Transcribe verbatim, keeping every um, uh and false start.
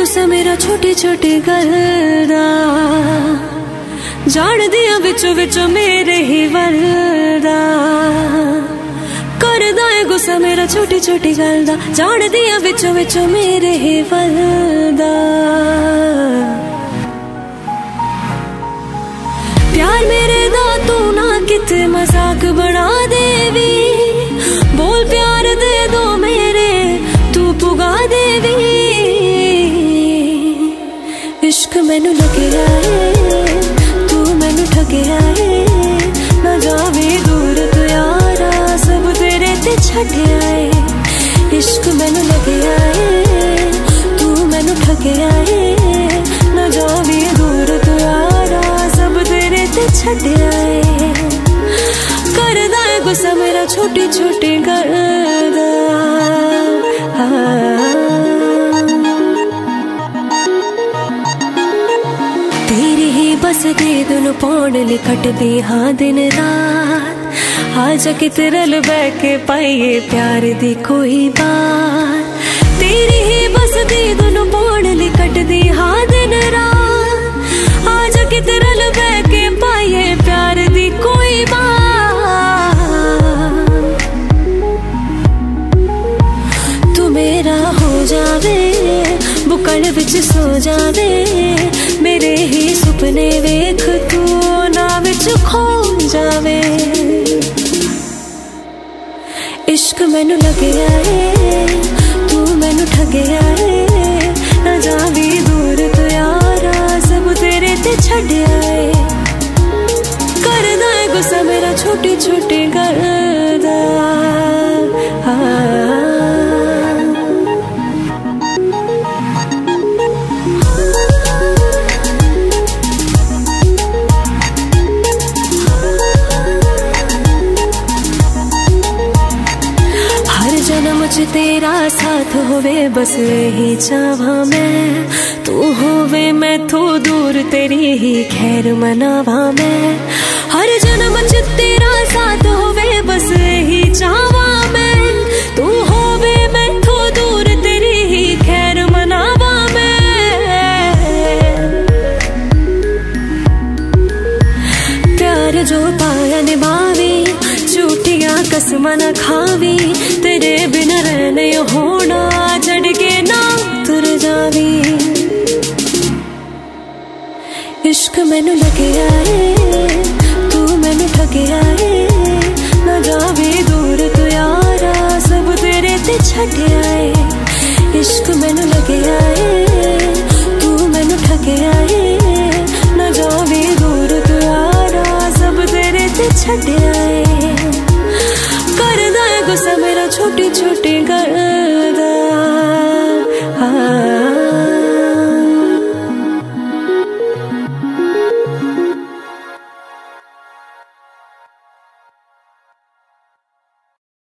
गुस्सा मेरा छोटी छोटी गल दा, जान दिया विचो विचो मेरे ही वरदा। करदा है गुस्सा मेरा छोटी छोटी गल दा, जान दिया विचो विचो मेरे ही वरदा। प्यार मेरे दा तू ना किते मजाक बना देवी, बोल प्यार दे दो मेरे तू पुगा देवी। इश्क मैनू लगे आए तू मैनू ठगे आए, ना जावे दूर तू यारा सब तेरे ते छड्डे आए। इश्क मैनू लगे आए तू मैनू ठगे आए, ना जावे दूर तू यारा सब तेरे ते छड्डे आए। करदा है गुस्सा मेरा छोटी छोटी गल दा, तेरी ही बस दे दुनु पौड़ लिखटदी हाँ दिन रात। आजा किते रल बह के पाइए प्यार दी कोई बात। तेरी ही बस दे दुनु पौड़ लिखटदी हाँ दिन रात। आजा किते रल बह के पाइए प्यार दी कोई बात। तू मेरा हो जावे बुकल विच सो जावे, मेरे ही सुपने वेख तू ना विच खो जावे। इश्क मैनू लगे आए तू मैनू ठगे आए, ना जावी दूर तू यारा सब तेरे ते छड्डे आए। करदा है गुस्सा मेरा छोटी छोटी गल दा, तेरा साथ होवे बस यही चाहवा मैं, तू होवे मैं तो दूर तेरी ही खैर मनावा मैं। हर जन्म च तेरा साथ होवे बस यही चाहवा मैं, तू होवे मैं तो दूर तेरी ही खैर मनावा मैं। प्यार जो पाया निभावी झूठियां कसम न खावी, तेरे बिन रहने होना छड़ के ना तुर जावी। इश्क मैनू लगे आए तू मैनू ठगे आए, ना जावे दूर तू यारा सब तेरे ते छड्डे आए। इश्क मैनू लगे आए तू मैनू ठगे आए, ना जावे दूर तू यारा सब तेरे ते छड्डे आए। करदा है गुस्सा मेरा छोटी छोटी गल दा।